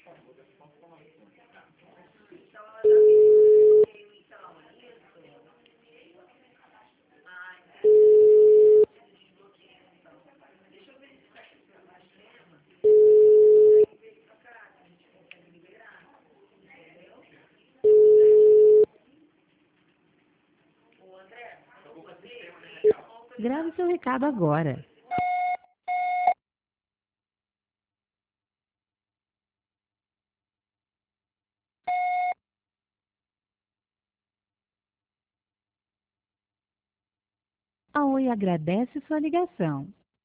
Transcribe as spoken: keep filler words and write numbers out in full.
Grave seu recado agora. A Oi agradece sua ligação.